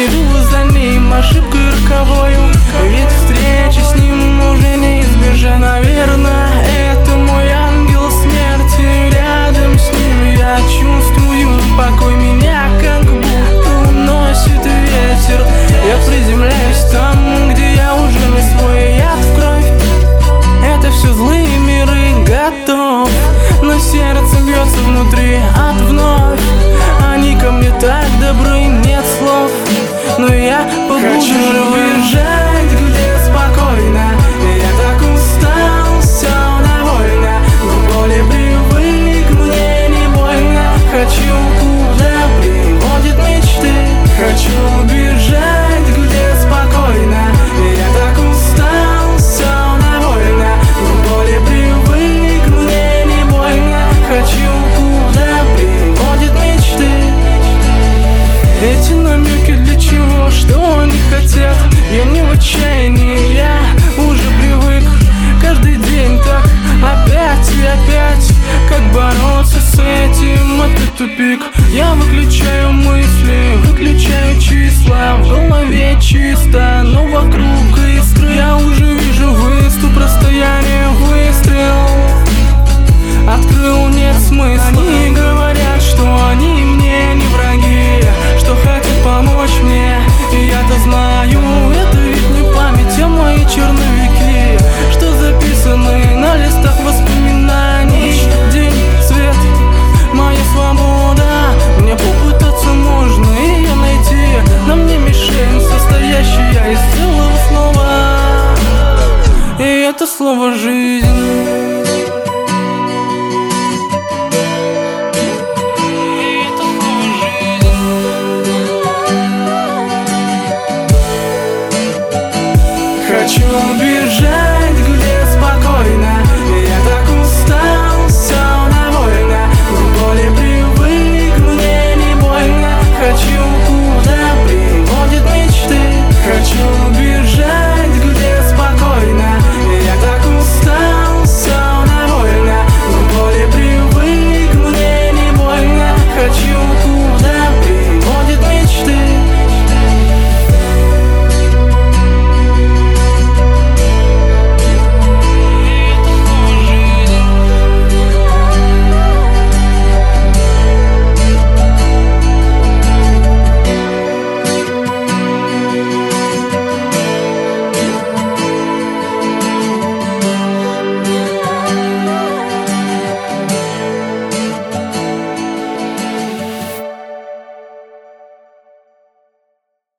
иду за ним ошибкой роковою, ведь встречи с ним уже не избежать. Наверное, это мой ангел смерти. Рядом с ним я чувствую покой. Меня как будто уносит ветер. Я приземляюсь там, где я уже не свой. Яд в кровь, это все злые миры. Готов, но сердце бьется внутри от вновь. Они ко мне так добры, нет слов, но я побуду живым. Бежать, где спокойно. Я так устал, все довольно, но более привык, мне не больно. Хочу, куда приводят мечты. Хочу бежать, где спокойно. Я так устал, все довольно, но более привык, мне не больно. Хочу, куда приводят мечты. Эти намеки для чего, что они хотят? Я не в отчаянии, я уже привык. Каждый день так, опять и опять. Как бороться с этим, это тупик. Я выключаю мысли, выключаю числа. В голове чисто, но вокруг искры. Я уже вижу выступ, расстояние, выстрел. Открыл, нет смысла.